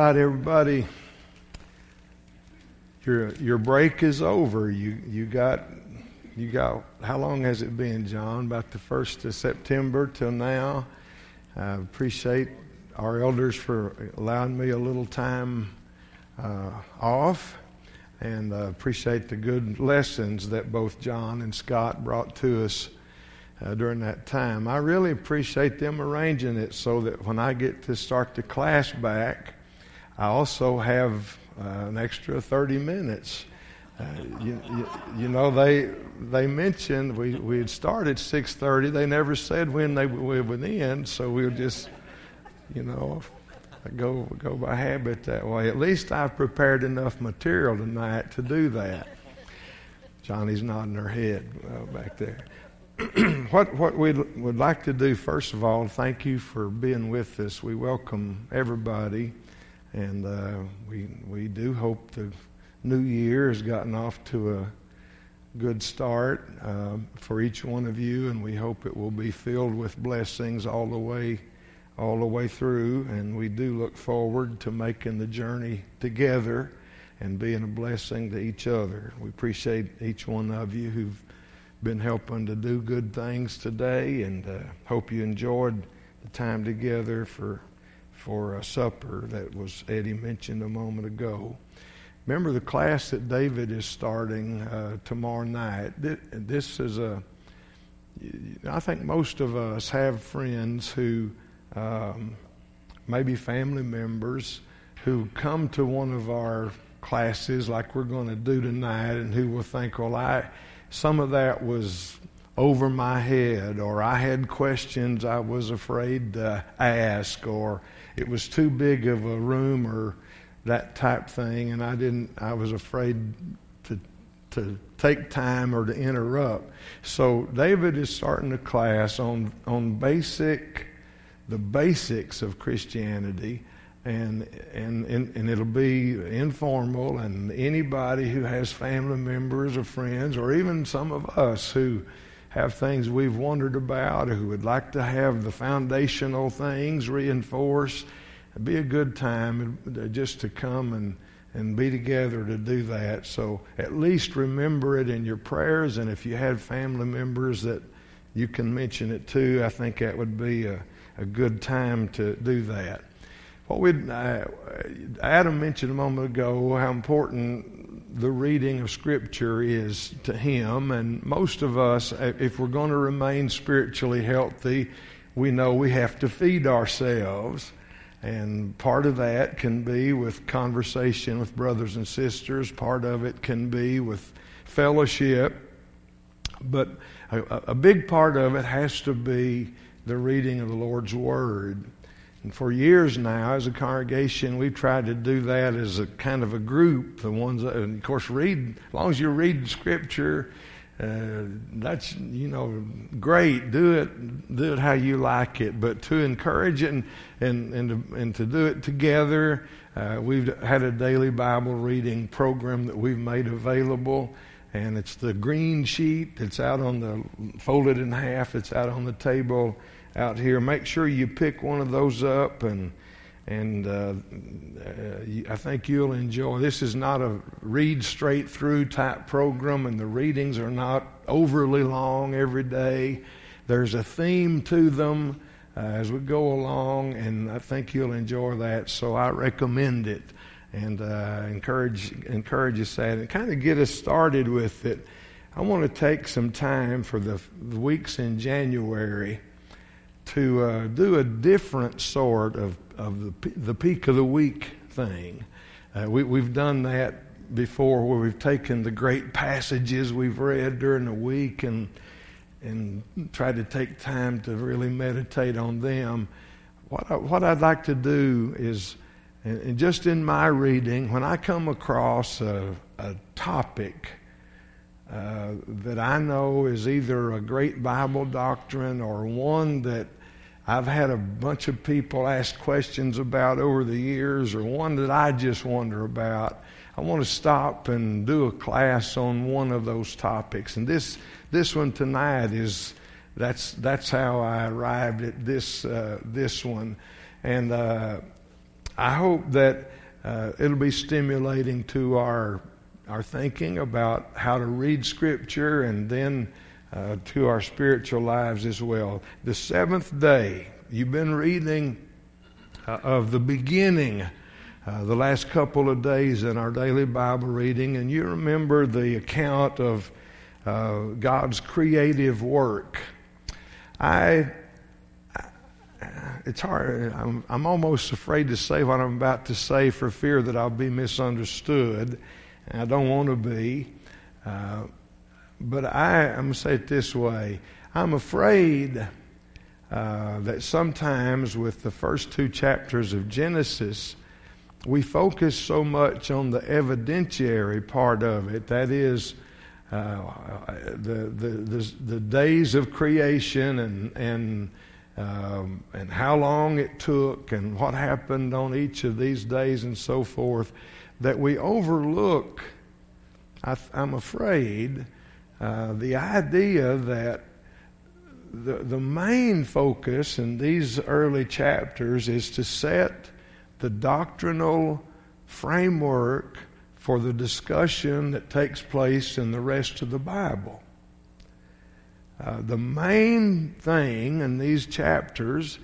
right, everybody. Your break is over. You got. How long has it been, John? About the 1st of September till now. I appreciate our elders for allowing me a little time off, and appreciate the good lessons that both John and Scott brought to us during that time. I really appreciate them arranging it so that when I get to start the class back, I also have an extra 30 minutes. You know, they mentioned we had started 6:30. They never said when we would end, so we'll just, go by habit that way. At least I've prepared enough material tonight to do that. Johnny's nodding her head back there. What we would like to do, first of all, thank you for being with us. We welcome everybody, and we do hope the new year has gotten off to a good start for each one of you, and we hope it will be filled with blessings all the way through. And we do look forward to making the journey together and being a blessing to each other. We appreciate each one of you who've been helping to do good things today, and hope you enjoyed the time together for a supper that was Eddie mentioned a moment ago. Remember the class that David is starting tomorrow night. This is I think most of us have friends who maybe family members who come to one of our classes like we're going to do tonight, and who will think, well, some of that was over my head, or I had questions I was afraid to ask, or it was too big of a room, or that type thing, and I was afraid to take time or to interrupt. So David is starting a class on the basics of Christianity, and it'll be informal, and anybody who has family members or friends, or even some of us who have things we've wondered about, or who would like to have the foundational things reinforced, it'd be a good time just to come and be together to do that. So at least remember it in your prayers, and if you had family members that you can mention it to, I think that would be a good time to do that. Adam mentioned a moment ago how important the reading of Scripture is to him, and most of us, if we're going to remain spiritually healthy, we know we have to feed ourselves, and part of that can be with conversation with brothers and sisters. Part of it can be with fellowship, but a big part of it has to be the reading of the Lord's Word. And for years now, as a congregation, we've tried to do that as a kind of a group. The ones that, and of course, as long as you read Scripture, that's great. Do it how you like it. But to encourage it and to do it together, we've had a daily Bible reading program that we've made available, and it's the green sheet. It's out folded in half. It's out on the table out here. Make sure you pick one of those up, and I think you'll enjoy. This is not a read straight through type program, and the readings are not overly long every day. There's a theme to them as we go along, and I think you'll enjoy that. So I recommend it, and encourage us that, and kind of get us started with it. I want to take some time for the weeks in January to do a different sort of the peak of the week thing. We've done that before, where we've taken the great passages we've read during the week and tried to take time to really meditate on them. What I'd like to do is, and just in my reading, when I come across a topic that I know is either a great Bible doctrine or one that I've had a bunch of people ask questions about over the years, or one that I just wonder about, I want to stop and do a class on one of those topics. And this one tonight that's how I arrived at this one. And I hope that it'll be stimulating to our thinking about how to read Scripture, and then to our spiritual lives as well. The seventh day, you've been reading of the beginning the last couple of days in our daily Bible reading, and you remember the account of God's creative work. It's hard. I'm almost afraid to say what I'm about to say for fear that I'll be misunderstood. And I don't want to be. But I'm going to say it this way. I'm afraid that sometimes with the first two chapters of Genesis, we focus so much on the evidentiary part of it. That is, the days of creation and how long it took and what happened on each of these days and so forth, that we overlook, I'm afraid, the idea that the main focus in these early chapters is to set the doctrinal framework for the discussion that takes place in the rest of the Bible. The main thing in these chapters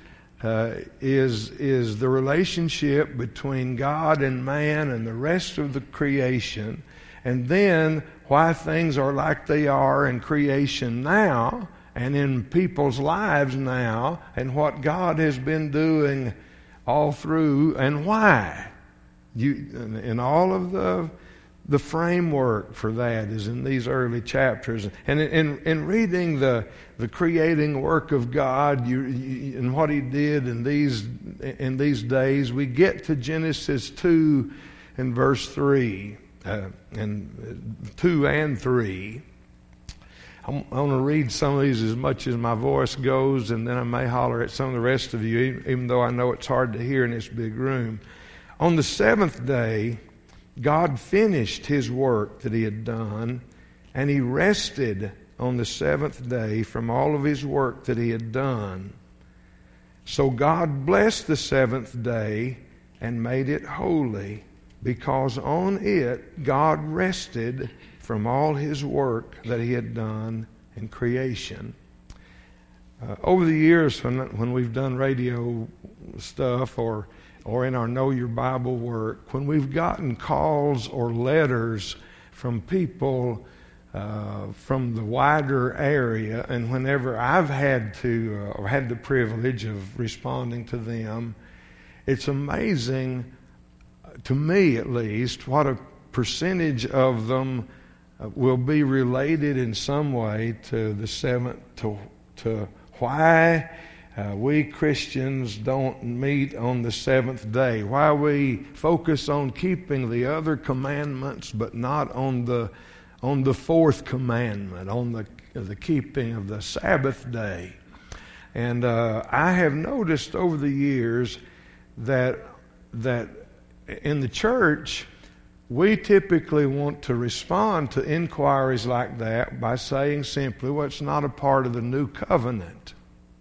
is the relationship between God and man and the rest of the creation, and then why things are like they are in creation now and in people's lives now, and what God has been doing all through, and why. And all of the framework for that is in these early chapters. And in reading the creating work of God and what He did in these days, we get to Genesis 2 and verse 3, and 2 and 3. I'm going to read some of these as much as my voice goes, and then I may holler at some of the rest of you, even though I know it's hard to hear in this big room. On the seventh day, God finished His work that He had done, and He rested on the seventh day from all of His work that He had done. So God blessed the seventh day and made it holy, because on it God rested from all His work that He had done in creation. Over the years, when we've done radio stuff or in our Know Your Bible work, when we've gotten calls or letters from people from the wider area, and whenever I've had to or had the privilege of responding to them, it's amazing, to me at least, what a percentage of them will be related in some way to the seventh, to why we Christians don't meet on the seventh day, why we focus on keeping the other commandments but not on the fourth commandment, on the keeping of the Sabbath day. And I have noticed over the years that in the church, we typically want to respond to inquiries like that by saying simply, well, it's not a part of the new covenant.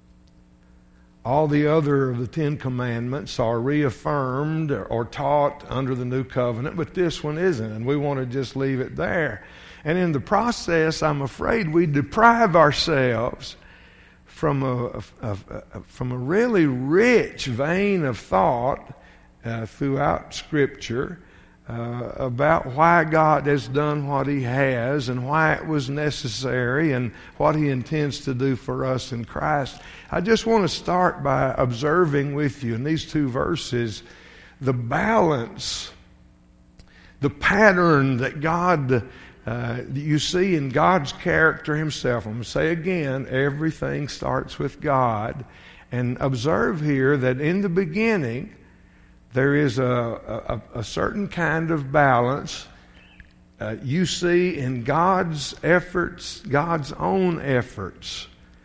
All the other of the Ten Commandments are reaffirmed or taught under the new covenant, but this one isn't, and we want to just leave it there. And in the process, I'm afraid we deprive ourselves from a really rich vein of thought throughout Scripture about why God has done what He has and why it was necessary and what He intends to do for us in Christ. I just want to start by observing with you in these two verses the balance, the pattern that God, you see in God's character Himself. I'm going to say again, everything starts with God. And observe here that in the beginning, there is a certain kind of balance you see in God's efforts, God's own efforts,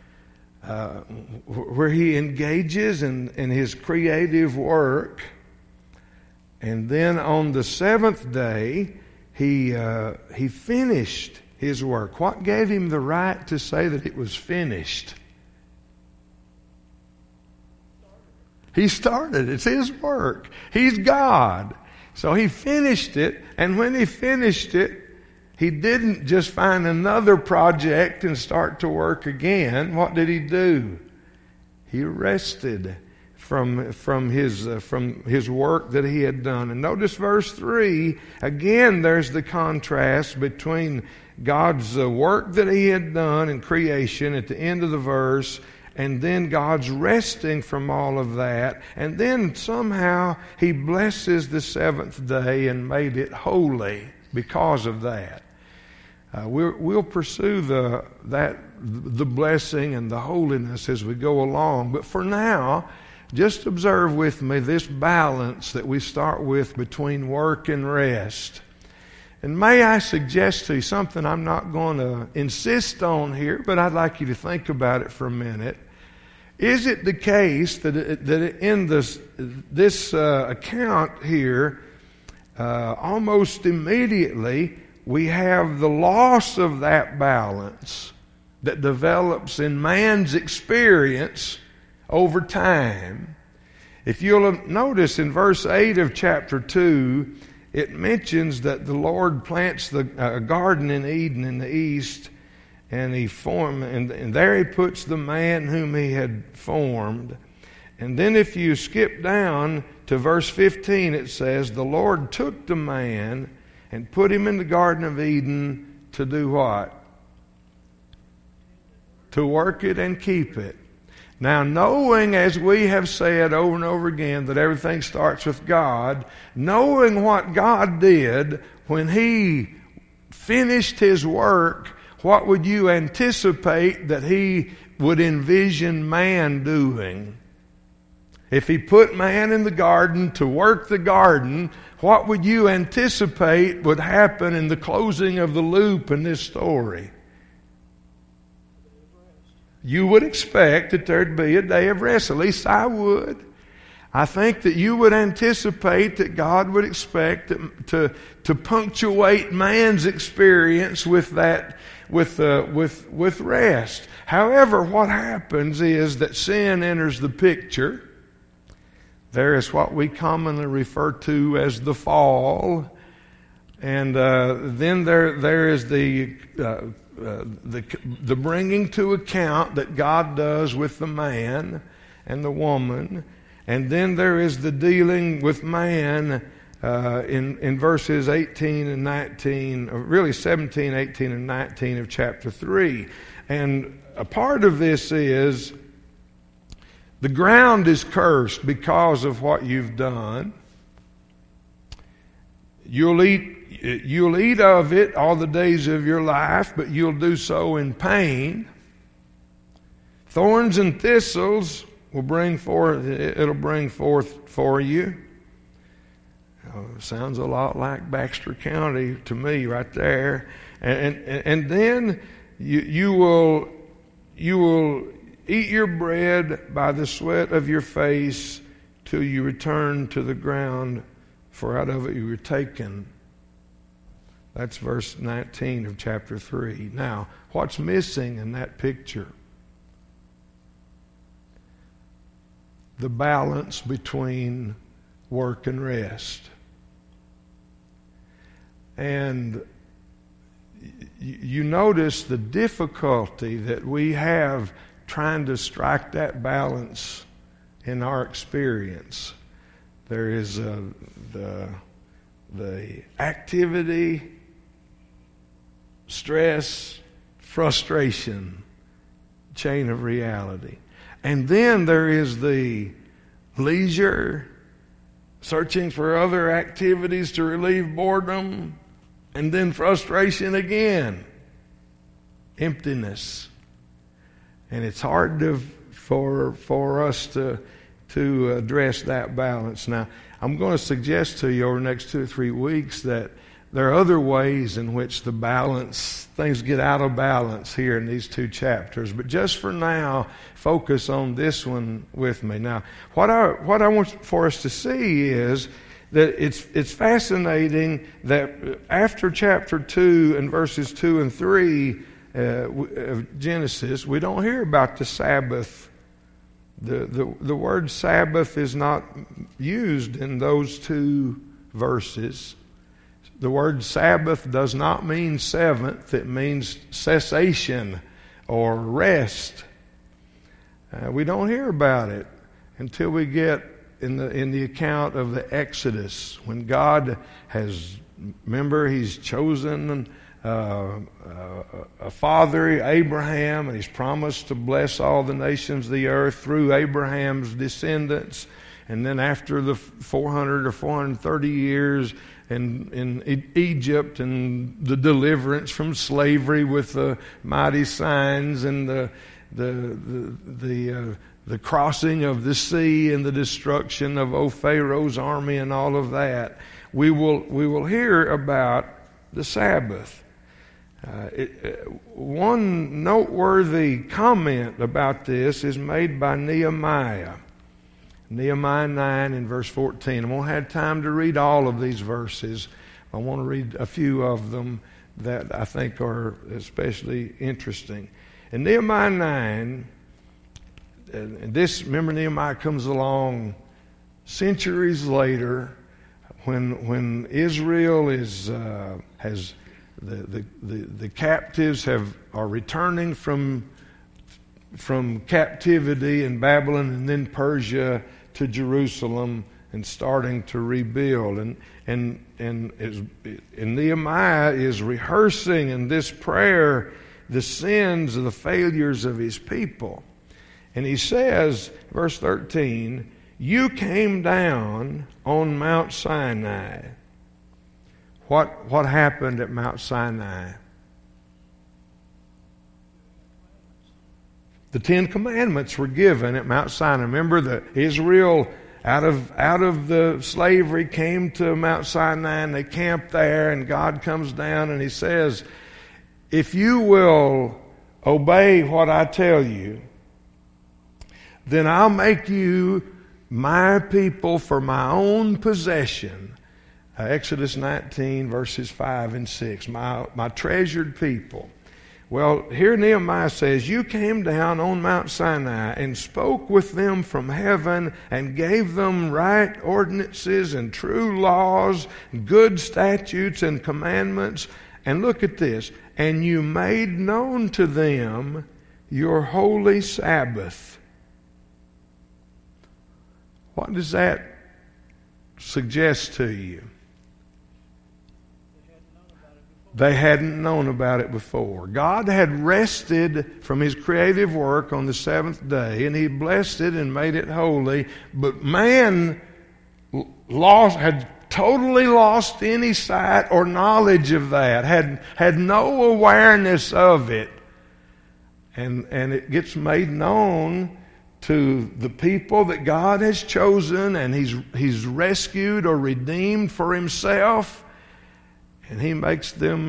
where He engages in His creative work. And then on the seventh day, He finished His work. What gave Him the right to say that it was finished? He started. It's His work. He's God. So He finished it, and when He finished it, He didn't just find another project and start to work again. What did He do? He rested from his work that He had done. And notice verse 3, again there's the contrast between God's work that He had done in creation at the end of the verse, and then God's resting from all of that, and then somehow He blesses the seventh day and made it holy because of that. We'll pursue the blessing and the holiness as we go along, but for now, just observe with me this balance that we start with between work and rest. And may I suggest to you something I'm not going to insist on here, but I'd like you to think about it for a minute. Is it the case that in this account here, almost immediately we have the loss of that balance that develops in man's experience over time? If you'll notice in verse 8 of chapter 2, it mentions that the Lord plants a garden in Eden in the east, and and there He puts the man whom He had formed. And then if you skip down to verse 15, it says, the Lord took the man and put him in the Garden of Eden to do what? To work it and keep it. Now, knowing, as we have said over and over again, that everything starts with God, knowing what God did when He finished His work, what would you anticipate that He would envision man doing? If He put man in the garden to work the garden, what would you anticipate would happen in the closing of the loop in this story? You would expect that there'd be a day of rest. At least I would. I think that you would anticipate that God would expect to punctuate man's experience with that, with rest. However, what happens is that sin enters the picture. There is what we commonly refer to as the fall, and then there is the bringing to account that God does with the man and the woman, and then there is the dealing with man in verses 18 and 19, or really 17, 18, and 19 of chapter 3. And a part of this is the ground is cursed because of what you've done. You'll eat of it all the days of your life, but you'll do so in pain. Thorns and thistles it'll bring forth for you. Sounds a lot like Baxter County to me right there. And then you will eat your bread by the sweat of your face till you return to the ground, for out of it you were taken. That's verse 19 of chapter 3. Now, what's missing in that picture? The balance between work and rest. And you notice the difficulty that we have trying to strike that balance in our experience. There is the activity, stress, frustration chain of reality. And then there is the leisure, searching for other activities to relieve boredom, and then frustration again, emptiness. And it's hard for us to address that balance. Now, I'm going to suggest to you over the next 2 or 3 weeks that there are other ways in which things get out of balance here in these 2 chapters. But just for now, focus on this one with me. Now, what I want for us to see is that it's fascinating that after chapter 2 and verses 2 and 3 of Genesis, we don't hear about the Sabbath The word Sabbath is not used in those two verses. The word Sabbath does not mean seventh. It means cessation or rest. We don't hear about it until we get in the account of the Exodus, when God has, remember, He's chosen a father, Abraham, and He's promised to bless all the nations of the earth through Abraham's descendants. And then after the 400 or 430 years in Egypt and the deliverance from slavery with the mighty signs and the crossing of the sea and the destruction of Pharaoh's army and all of that, we will hear about the Sabbath. One noteworthy comment about this is made by Nehemiah. Nehemiah 9 and verse 14. I won't have time to read all of these verses. I want to read a few of them that I think are especially interesting. In Nehemiah 9, remember, Nehemiah comes along centuries later when Israel has the captives are returning from captivity in Babylon and then Persia to Jerusalem and starting to rebuild. And Nehemiah is rehearsing in this prayer the sins and the failures of his people. And he says, verse 13, "You came down on Mount Sinai." What happened at Mount Sinai? The 10 Commandments were given at Mount Sinai. Remember that Israel out of the slavery came to Mount Sinai and they camped there, and God comes down and He says, "If you will obey what I tell you, then I'll make you my people for my own possession." Exodus 19 verses 5 and 6, my treasured people. Well, here Nehemiah says, "You came down on Mount Sinai and spoke with them from heaven and gave them right ordinances and true laws, good statutes and commandments." And look at this. "And you made known to them your holy Sabbath." What does that suggest to you? They hadn't known about it before. God had rested from His creative work on the seventh day, and He blessed it and made it holy. But man had totally lost any sight or knowledge of that, had no awareness of it. And it gets made known to the people that God has chosen and He's rescued or redeemed for Himself. And He makes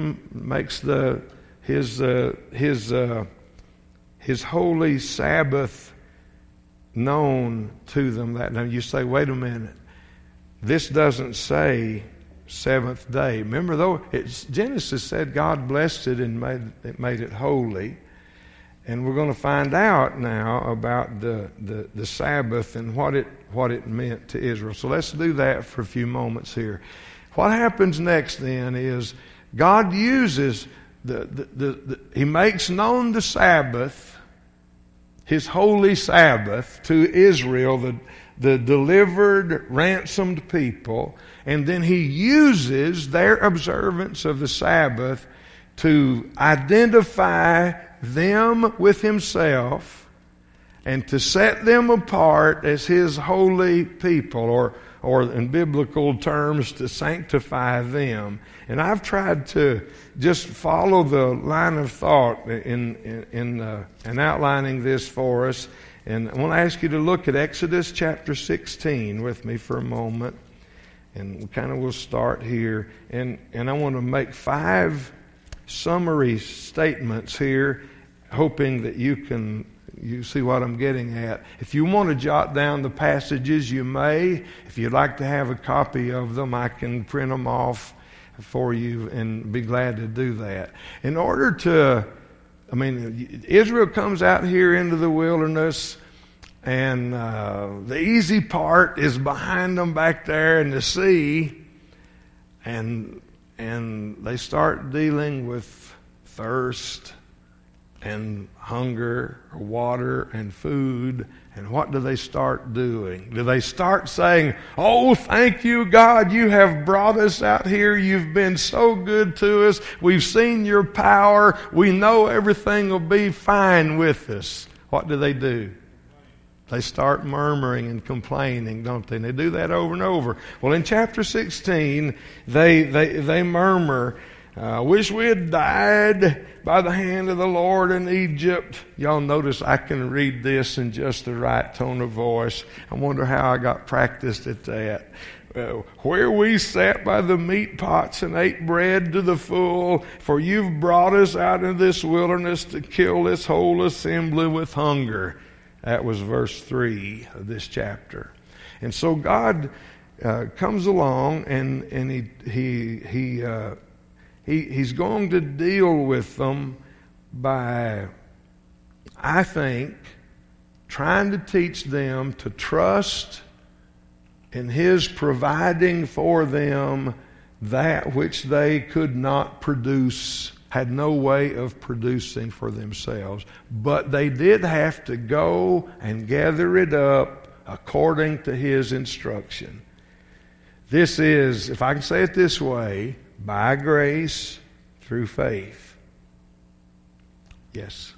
His holy Sabbath known to them. That now you say, wait a minute, this doesn't say seventh day. Remember, though, Genesis said God blessed it and made it holy. And we're going to find out now about the Sabbath and what it meant to Israel. So let's do that for a few moments here. What happens next then is God uses He makes known the Sabbath, His holy Sabbath, to Israel, the delivered, ransomed people, and then He uses their observance of the Sabbath to identify them with Himself and to set them apart as His holy people, or in biblical terms, to sanctify them. And I've tried to just follow the line of thought in outlining this for us. And I want to ask you to look at Exodus chapter 16 with me for a moment. And we'll start here. And I want to make 5 summary statements here, hoping that you see what I'm getting at. If you want to jot down the passages, you may. If you'd like to have a copy of them, I can print them off for you and be glad to do that. In order to, Israel comes out here into the wilderness, And the easy part is behind them back there in the sea. And they start dealing with thirst and hunger, water and food. And what do they start doing? Do they start saying, "Oh, thank you, God, you have brought us out here. You've been so good to us. We've seen your power. We know everything will be fine with us"? What do? They start murmuring and complaining, don't they? And they do that over and over. Well, in chapter 16, they murmur, "Wish we had died by the hand of the Lord in Egypt." Y'all notice I can read this in just the right tone of voice. I wonder how I got practiced at that. "Where we sat by the meat pots and ate bread to the full, for you've brought us out into this wilderness to kill this whole assembly with hunger." That was verse 3 of this chapter. And so God comes along and He's going to deal with them by, I think, trying to teach them to trust in His providing for them that which they could not produce, had no way of producing for themselves. But they did have to go and gather it up according to His instruction. This is, if I can say it this way, by grace through faith. Yes.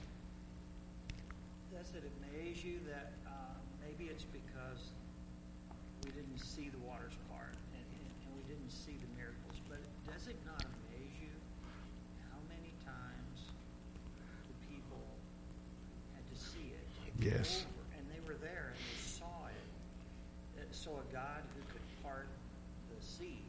Does it amaze you that maybe it's because we didn't see the waters part and we didn't see the miracles, but does it not amaze you how many times the people had to see it? Yes. And they were there and they saw it. So a God who could part the sea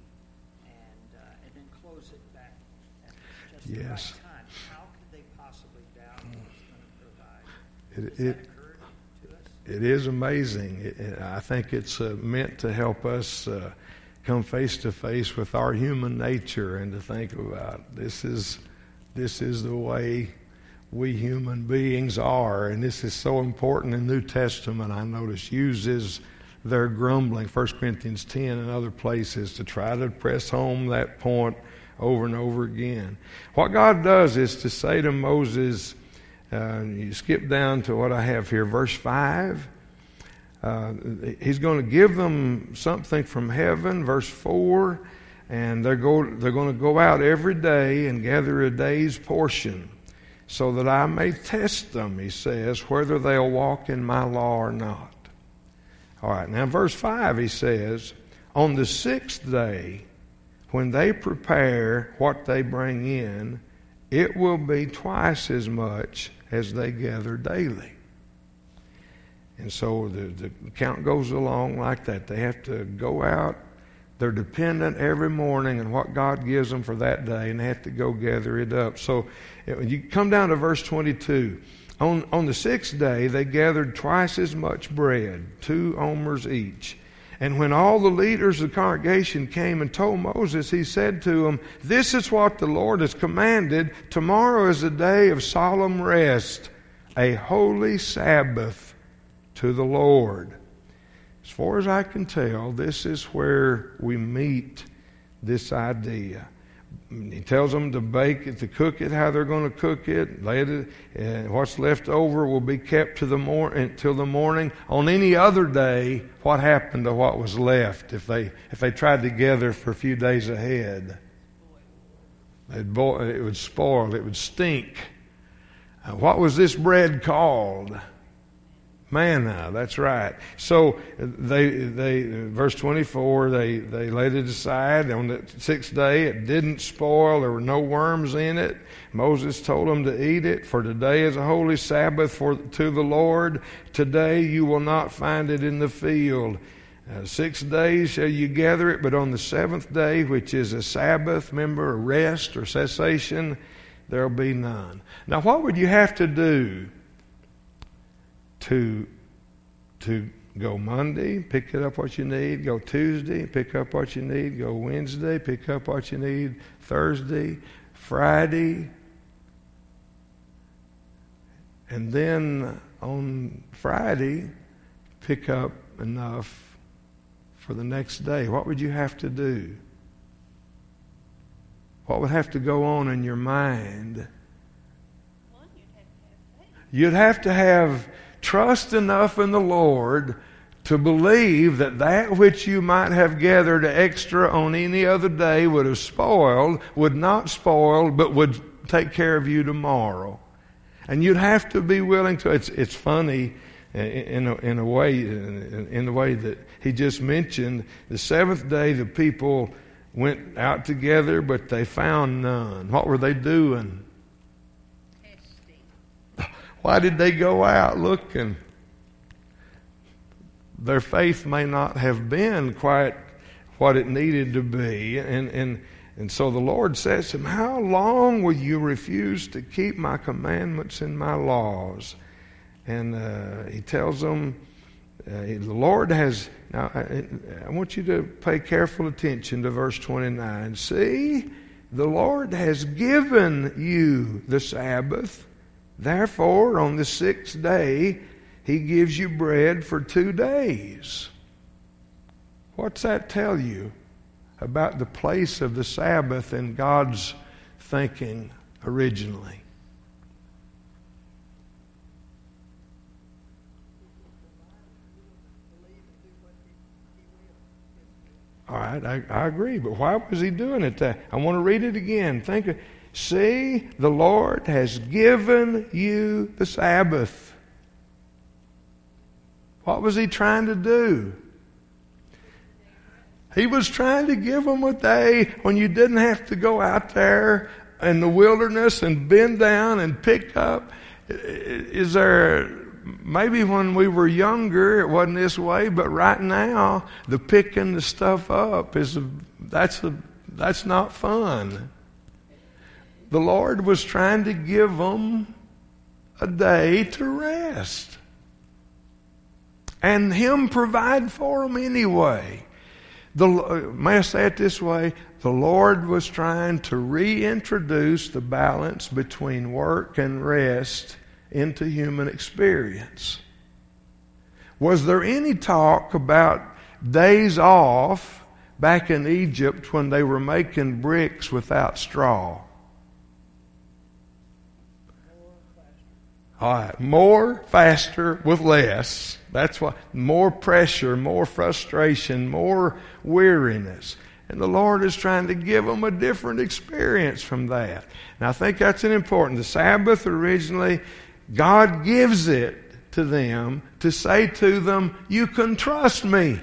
and then close it back at just the right time. How could they possibly doubt what He's going to provide? Does that occur to us? It is amazing. I think it's meant to help us come face to face with our human nature and to think about this is the way we human beings are, and this is so important. The New Testament, I notice, uses their grumbling, 1 Corinthians 10 and other places, to try to press home that point over and over again. What God does is to say to Moses, you skip down to what I have here, verse 5. He's going to give them something from heaven, verse 4, and they're going to go out every day and gather a day's portion, so that I may test them, he says, whether they'll walk in my law or not. All right, now verse 5, he says, on the sixth day, when they prepare what they bring in, it will be twice as much as they gather daily. And so the count goes along like that. They have to go out. They're dependent every morning on what God gives them for that day, and they have to go gather it up. So you come down to verse 22. On the sixth day, they gathered twice as much bread, 2 omers each. And when all the leaders of the congregation came and told Moses, he said to them, "This is what the Lord has commanded. Tomorrow is a day of solemn rest, a holy Sabbath to the Lord." As far as I can tell, this is where we meet this idea. He tells them to bake it, to cook it, how they're going to cook it. And what's left over will be kept till the morning. On any other day, what happened to what was left if they tried to gather for a few days ahead? It would spoil. It would stink. What was this bread called? Manna, that's right. So they verse 24, they laid it aside. On the sixth day, it didn't spoil. There were no worms in it. Moses told them to eat it, for today is a holy Sabbath to the Lord. Today you will not find it in the field. 6 days shall you gather it, but on the seventh day, which is a Sabbath, remember, a rest or cessation, there will be none. Now, what would you have to do to go Monday, pick up what you need, go Tuesday, pick up what you need, go Wednesday, pick up what you need, Thursday, Friday, and then on Friday pick up enough for the next day? What would you have to do? What would have to go on in your mind? You'd have to have trust enough in the Lord to believe that that which you might have gathered extra on any other day would have spoiled, would not spoil, but would take care of you tomorrow. And you'd have to be willing to. It's funny in a way, in the way that he just mentioned. The seventh day, the people went out together, but they found none. What were they doing? Testing. Why did they go out looking? Their faith may not have been quite what it needed to be. And so the Lord says to him, how long will you refuse to keep my commandments and my laws? And he tells them, the Lord has... Now, I want you to pay careful attention to verse 29. See, the Lord has given you the Sabbath. Therefore, on the sixth day, He gives you bread for 2 days. What's that tell you about the place of the Sabbath in God's thinking originally? All right, I agree, but why was he doing it? I want to read it again. See, the Lord has given you the Sabbath. What was he trying to do? He was trying to give them a day when you didn't have to go out there in the wilderness and bend down and pick up. Is there... Maybe when we were younger it wasn't this way, but right now the picking the stuff up that's not fun. The Lord was trying to give them a day to rest, and Him provide for them anyway. May I say it this way? The Lord was trying to reintroduce the balance between work and rest into human experience. Was there any talk about days off back in Egypt when they were making bricks without straw? All right, more, faster, with less. That's why. More pressure, more frustration, more weariness. And the Lord is trying to give them a different experience from that. And I think that's an important. The Sabbath originally, God gives it to them to say to them, you can trust me.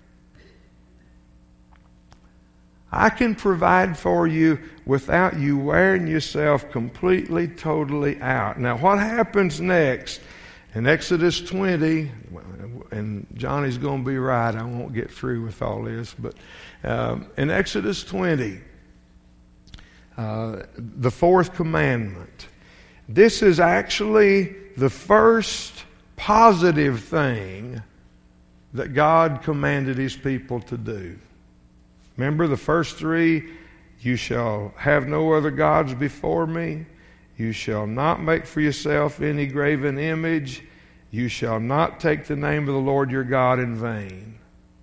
I can provide for you without you wearing yourself completely, totally out. Now, what happens next? In Exodus 20, and Johnny's going to be right, I won't get through with all this, but in Exodus 20, the fourth commandment, this is actually the first positive thing that God commanded His people to do. Remember the first three? You shall have no other gods before me. You shall not make for yourself any graven image. You shall not take the name of the Lord your God in vain.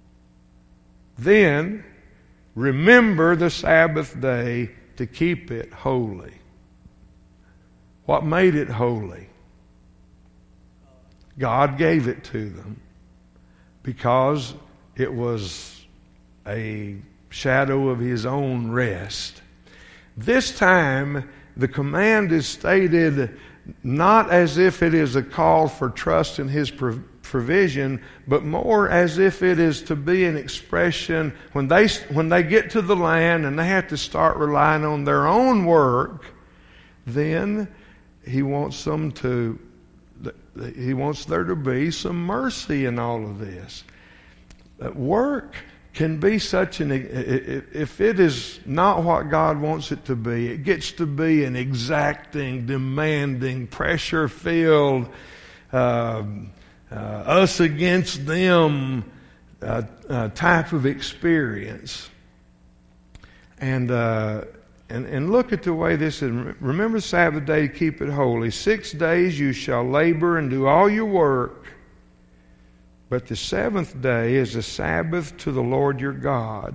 Then remember the Sabbath day to keep it holy. What made it holy? God gave it to them because it was a shadow of His own rest. This time, the command is stated not as if it is a call for trust in His provision, but more as if it is to be an expression when they get to the land and they have to start relying on their own work, then He wants there to be some mercy in all of this. Work can be such if it is not what God wants it to be, it gets to be an exacting, demanding, pressure-filled, us against them type of experience. And look at the way this is. Remember the Sabbath day to keep it holy. 6 days you shall labor and do all your work. But the seventh day is a Sabbath to the Lord your God.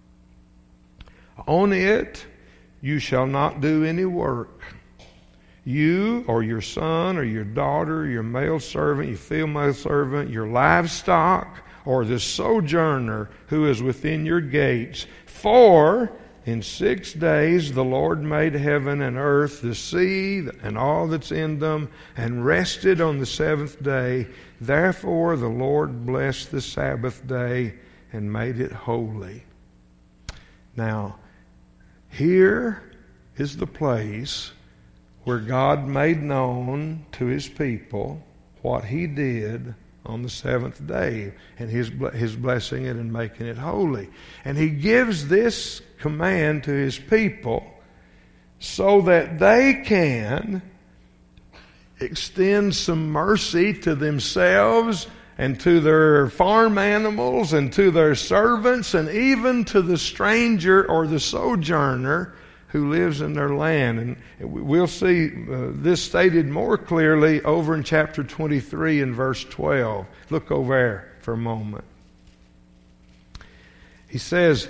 On it you shall not do any work. You or your son or your daughter, your male servant, your female servant, your livestock, or the sojourner who is within your gates. For in 6 days the Lord made heaven and earth, the sea, and all that's in them, and rested on the seventh day. Therefore the Lord blessed the Sabbath day and made it holy. Now, here is the place where God made known to His people what He did on the seventh day, and His blessing it and making it holy. And He gives this command to His people so that they can extend some mercy to themselves and to their farm animals and to their servants and even to the stranger or the sojourner who lives in their land. And we'll see this stated more clearly over in chapter 23 and verse 12. Look over there for a moment. He says,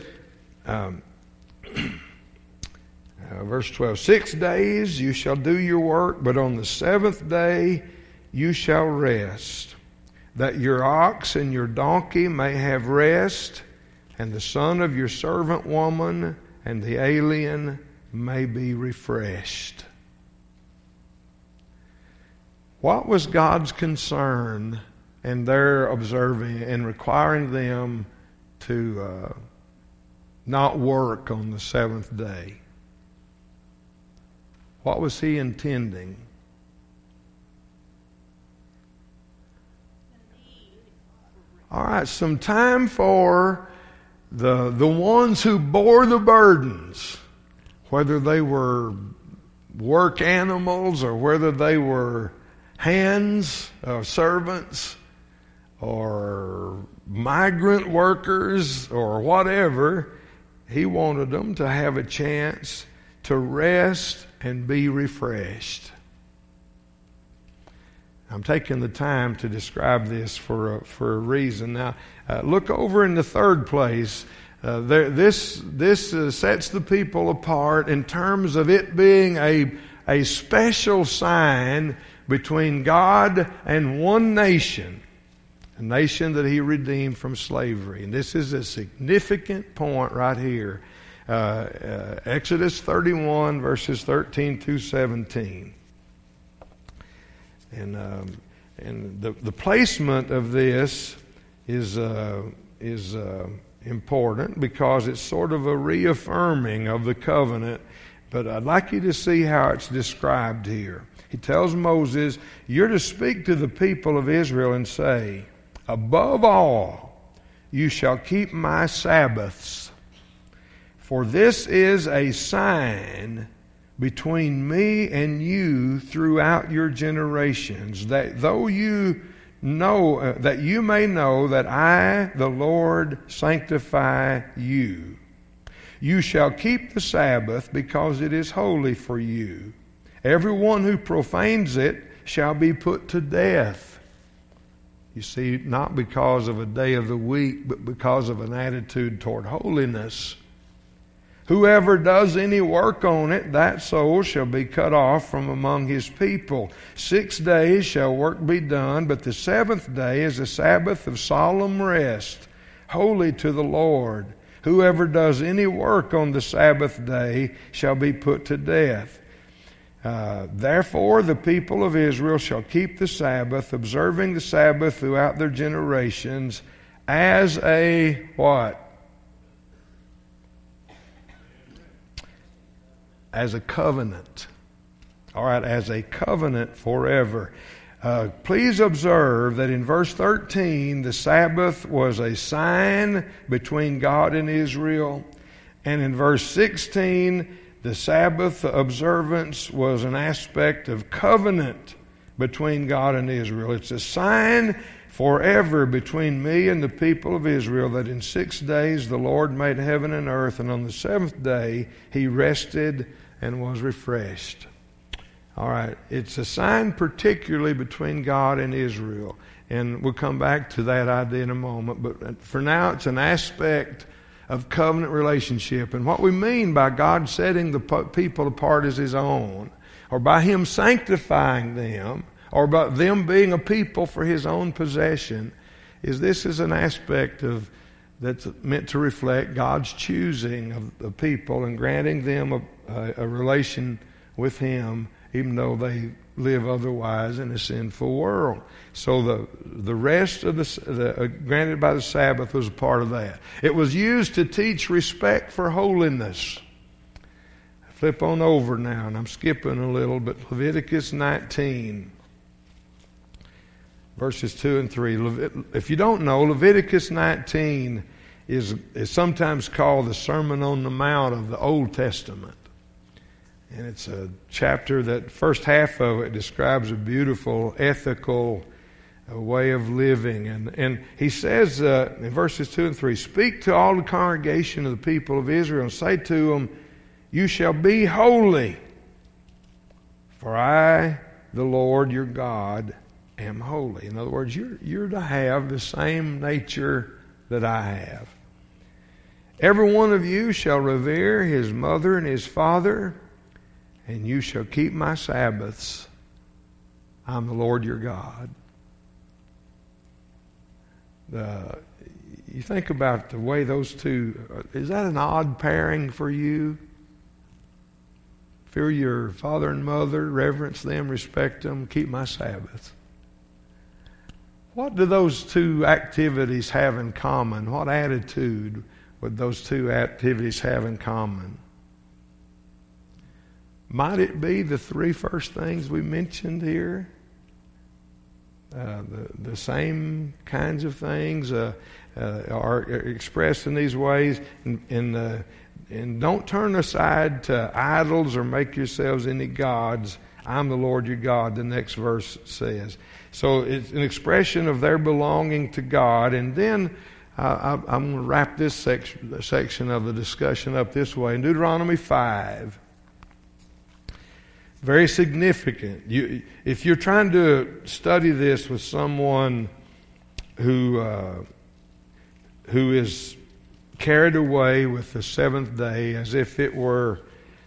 verse 12, 6 days you shall do your work, but on the seventh day you shall rest, that your ox and your donkey may have rest, and the son of your servant woman and the alien may be refreshed. What was God's concern in their observing and requiring them to not work on the seventh day? What was He intending? All right, some time for the ones who bore the burdens, whether they were work animals or whether they were hands, servants, or migrant workers or whatever. He wanted them to have a chance to rest and be refreshed. I'm taking the time to describe this for a reason. Now, look over in the third place. This sets the people apart in terms of it being a special sign between God and one nation, a nation that He redeemed from slavery. And this is a significant point right here. Exodus 31, verses 13 through 17. And the placement of this is important because it's sort of a reaffirming of the covenant. But I'd like you to see how it's described here. He tells Moses, you're to speak to the people of Israel and say, above all, you shall keep my Sabbaths, for this is a sign between me and you throughout your generations, that though you know, that you may know that I, the Lord, sanctify you. You shall keep the Sabbath because it is holy for you. Everyone who profanes it shall be put to death. You see, not because of a day of the week, but because of an attitude toward holiness. Whoever does any work on it, that soul shall be cut off from among his people. 6 days shall work be done, but the seventh day is a Sabbath of solemn rest, holy to the Lord. Whoever does any work on the Sabbath day shall be put to death. Therefore the people of Israel shall keep the Sabbath, observing the Sabbath throughout their generations as a what? As a covenant. All right, as a covenant forever. Please observe that in verse 13, the Sabbath was a sign between God and Israel. And in verse 16, the Sabbath observance was an aspect of covenant between God and Israel. It's a sign forever between me and the people of Israel that in 6 days the Lord made heaven and earth, and on the seventh day He rested and was refreshed. All right. It's a sign particularly between God and Israel. And we'll come back to that idea in a moment. But for now, it's an aspect of covenant relationship. And what we mean by God setting the people apart as His own, or by Him sanctifying them, or by them being a people for His own possession, is this is an aspect of that's meant to reflect God's choosing of the people and granting them a relation with Him, even though they live otherwise in a sinful world. So the rest of the granted by the Sabbath was a part of that. It was used to teach respect for holiness. Flip on over now, and I'm skipping a little, but Leviticus 19, verses 2 and 3. If you don't know, Leviticus 19 is sometimes called the Sermon on the Mount of the Old Testament. And it's a chapter that first half of it describes a beautiful ethical way of living. And he says in verses 2 and 3, "Speak to all the congregation of the people of Israel and say to them, you shall be holy, for I, the Lord your God, am holy." In other words, you're to have the same nature that I have. "Every one of you shall revere his mother and his father, and you shall keep my Sabbaths. I'm the Lord your God." You think about the way those two, is that an odd pairing for you? Fear your father and mother, reverence them, respect them, keep my Sabbaths. What do those two activities have in common? What attitude would those two activities have in common? Might it be the three first things we mentioned here? The same kinds of things are expressed in these ways. And don't turn aside to idols or make yourselves any gods. I'm the Lord your God, the next verse says. So it's an expression of their belonging to God. And then I'm going to wrap this section of the discussion up this way. In Deuteronomy 5, very significant. If you're trying to study this with someone who is carried away with the seventh day as if it were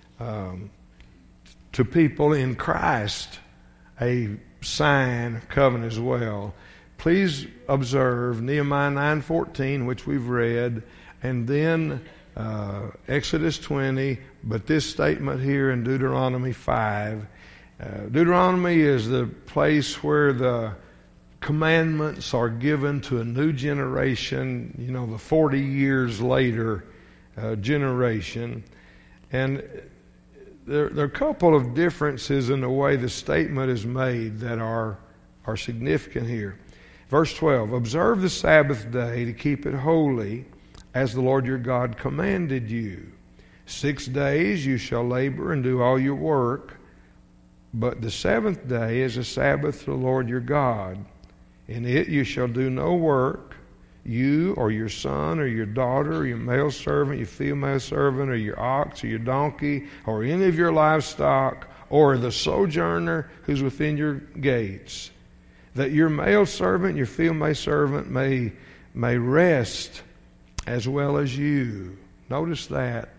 to people in Christ a sign of covenant as well, please observe Nehemiah 9:14, which we've read, and then Exodus 20, but this statement here in Deuteronomy 5. Deuteronomy is the place where the commandments are given to a new generation, the 40 years later generation. And there are a couple of differences in the way the statement is made that are significant here. Verse 12, "Observe the Sabbath day to keep it holy, as the Lord your God commanded you. 6 days you shall labor and do all your work, but the seventh day is a Sabbath to the Lord your God. In it you shall do no work, you or your son or your daughter or your male servant, your female servant, or your ox or your donkey, or any of your livestock, or the sojourner who's within your gates, that your male servant, your female servant may rest as well as you." Notice that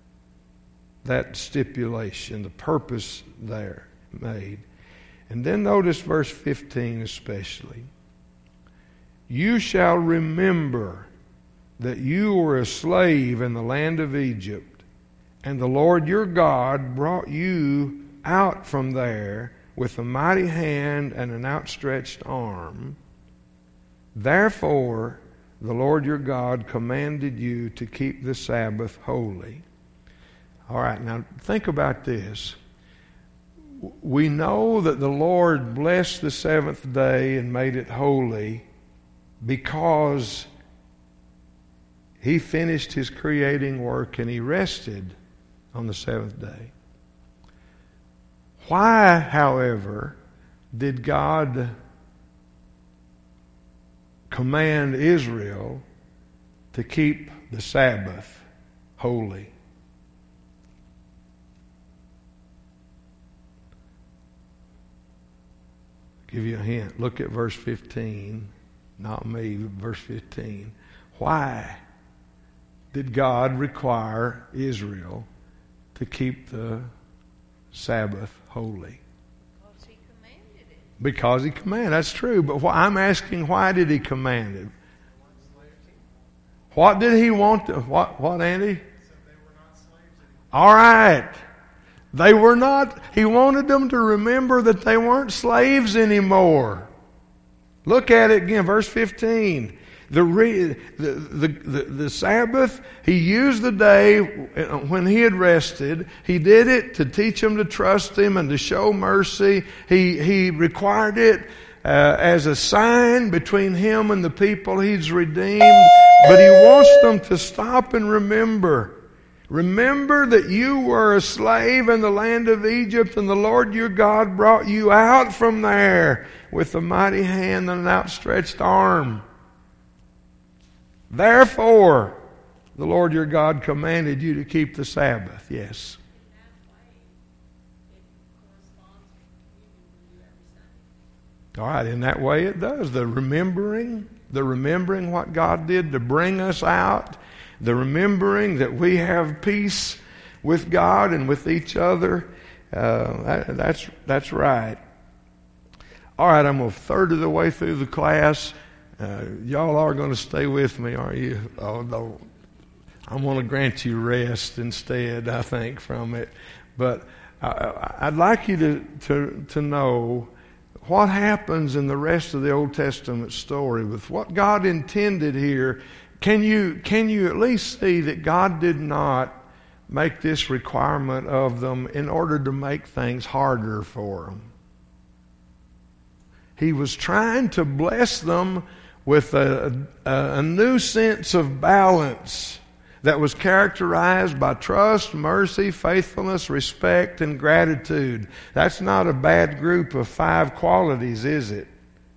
stipulation, the purpose there made. And then notice verse 15 especially. "You shall remember that you were a slave in the land of Egypt, and the Lord your God brought you out from there with a mighty hand and an outstretched arm. Therefore the Lord your God commanded you to keep the Sabbath holy." All right, now think about this. We know that the Lord blessed the seventh day and made it holy because He finished His creating work and He rested on the seventh day. Why, however, did God command Israel to keep the Sabbath holy? Give you a hint. Look at verse 15. Not me, but verse 15. Why did God require Israel to keep the Sabbath holy? Because he commanded it. Because he commanded. That's true. But I'm asking, why did he command it? What did he want? What, Andy? All right. They were not. He wanted them to remember that they weren't slaves anymore. Look at it again, verse 15. The Sabbath, he used the day when he had rested. He did it to teach them to trust him and to show mercy. He required it as a sign between him and the people he's redeemed. But he wants them to stop and remember. Remember that you were a slave in the land of Egypt, and the Lord your God brought you out from there with a mighty hand and an outstretched arm. Therefore, the Lord your God commanded you to keep the Sabbath. Yes. All right, in that way it does. The remembering what God did to bring us out, the remembering that we have peace with God and with each other, that's right. All right, I'm a third of the way through the class. Y'all are going to stay with me, aren't you? Oh, no. I'm going to grant you rest instead, I think, from it. But I'd like you to know what happens in the rest of the Old Testament story with what God intended here. Can you at least see that God did not make this requirement of them in order to make things harder for them? He was trying to bless them with a new sense of balance that was characterized by trust, mercy, faithfulness, respect, and gratitude. That's not a bad group of 5 qualities, is it?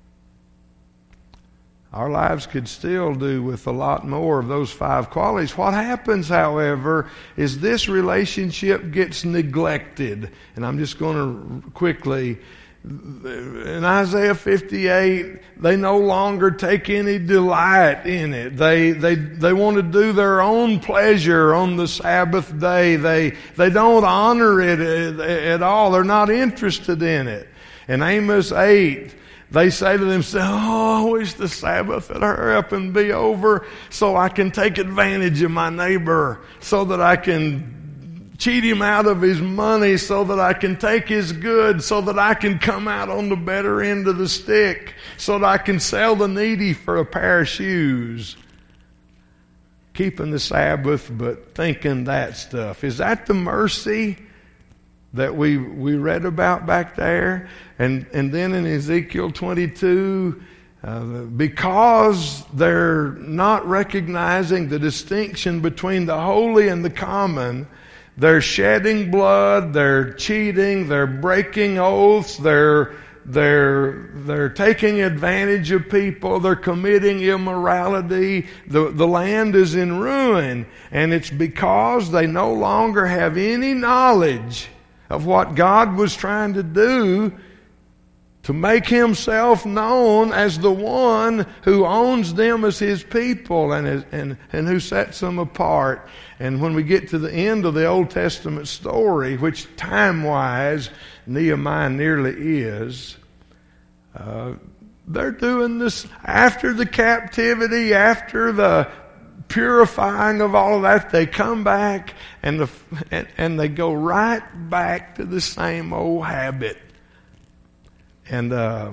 Our lives could still do with a lot more of those 5 qualities. What happens, however, is this relationship gets neglected. And I'm just going to quickly... In Isaiah 58, they no longer take any delight in it. They want to do their own pleasure on the Sabbath day. They don't honor it at all. They're not interested in it. In Amos 8, they say to themselves, "Oh, I wish the Sabbath would hurry up and be over so I can take advantage of my neighbor, so that I can cheat him out of his money, so that I can take his goods, so that I can come out on the better end of the stick, so that I can sell the needy for a pair of shoes." Keeping the Sabbath, but thinking that stuff. Is that the mercy that we read about back there? And then in Ezekiel 22, because they're not recognizing the distinction between the holy and the common, they're shedding blood, they're cheating, they're breaking oaths, they're taking advantage of people, they're committing immorality. The land is in ruin, and it's because they no longer have any knowledge of what God was trying to do to make himself known as the one who owns them as his people and who sets them apart. And when we get to the end of the Old Testament story, which time-wise Nehemiah nearly is, they're doing this after the captivity, after the purifying of all of that. They come back and they go right back to the same old habit. And I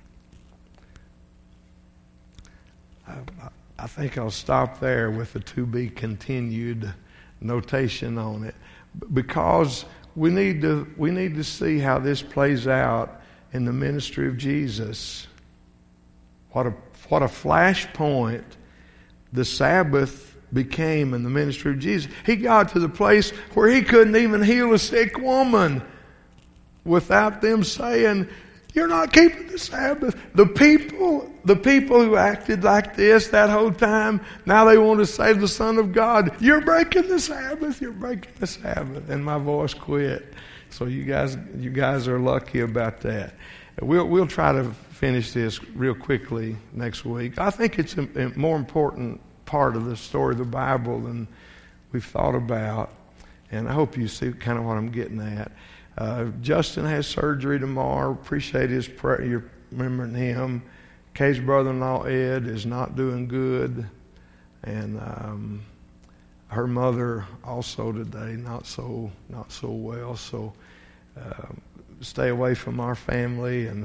think I'll stop there with the to be continued notation on it, because we need to see how this plays out in the ministry of Jesus. What a flashpoint the Sabbath became in the ministry of Jesus. He got to the place where he couldn't even heal a sick woman without them saying, "You're not keeping the Sabbath." The people who acted like this that whole time, now they want to say to the Son of God, "You're breaking the Sabbath. You're breaking the Sabbath." And my voice quit. So you guys are lucky about that. We'll try to finish this real quickly next week. I think it's a more important part of the story of the Bible than we've thought about, and I hope you see kind of what I'm getting at. Justin has surgery tomorrow. Appreciate his prayer. You're remembering him. Kay's brother-in-law Ed is not doing good, and her mother also today not so well. So stay away from our family and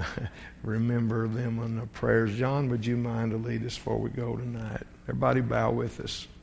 remember them in the prayers. John, would you mind to lead us before we go tonight? Everybody bow with us.